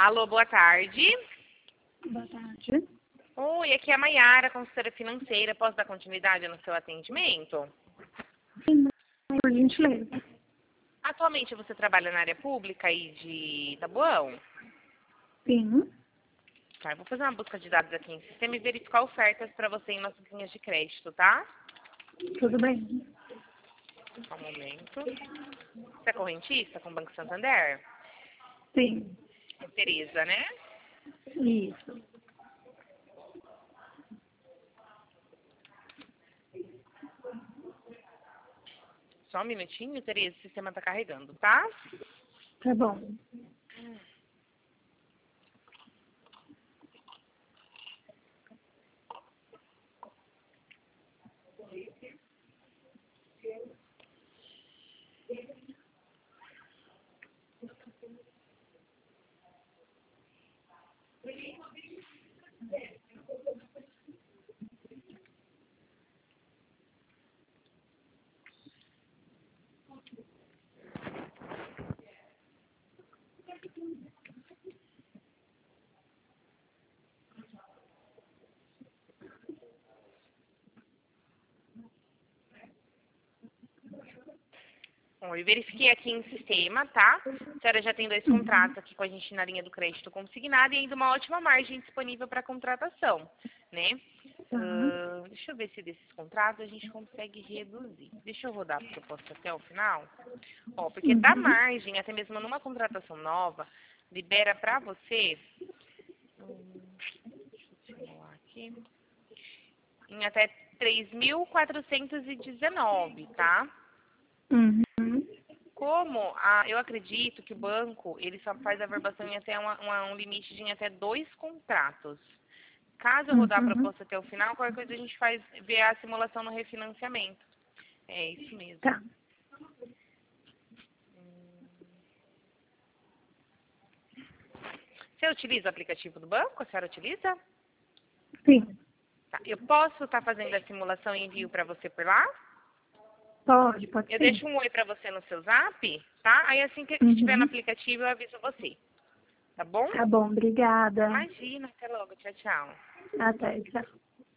Alô, boa tarde. Boa tarde. Oi, aqui é a Maiara, consultora financeira. Posso dar continuidade no seu atendimento? Sim, por gentileza. Atualmente você trabalha na área pública aí de Taboão? Sim, Tá, eu vou fazer uma busca de dados aqui em sistema e verificar ofertas para você em nossas linhas de crédito, tá? tudo bem. Só um momento. Você é correntista com o Banco Santander? Sim, É Tereza, né? isso. Só um minutinho, Tereza, o sistema está carregando, tá? Tá bom. Bom, eu verifiquei aqui em sistema, tá? A senhora já tem 2 contratos aqui com a gente na linha do crédito consignado e ainda uma ótima margem disponível para contratação, né? Tá. Deixa eu ver se desses contratos a gente consegue reduzir. Deixa eu rodar a proposta até o final. Ó, porque da margem, até mesmo numa contratação nova, libera para você, deixa eu simular aqui, em até 3.419, tá? Uhum. Eu acredito que o banco, ele só faz a verbação em até um limite de em até 2 contratos. Caso eu rodar a proposta até o final, qualquer coisa a gente faz ver a simulação no refinanciamento. É isso mesmo. Tá. Você utiliza o aplicativo do banco? A senhora utiliza? Sim, Tá. Eu posso estar fazendo a simulação e envio para você por lá? pode Eu ser. deixo um oi para você no seu zap, tá? Aí assim que estiver no aplicativo eu aviso você. Tá bom? Tá bom, obrigada. Imagina. Até logo. Tchau, tchau. Até, tchau.